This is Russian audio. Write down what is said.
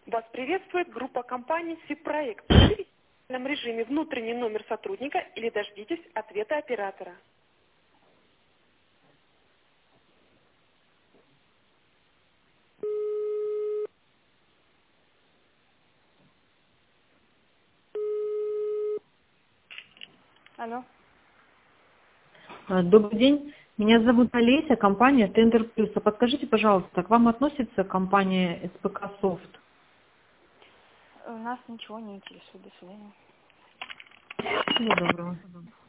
Вас приветствует группа компаний «Сипроект». Наберите в специальном режиме внутренний номер сотрудника или дождитесь ответа оператора. Алло. Добрый день. Меня зовут Олеся, компания Тендер Плюс. А подскажите, пожалуйста, к вам относится компания СПК Софт? Нас ничего не интересует. До свидания. Всего доброго.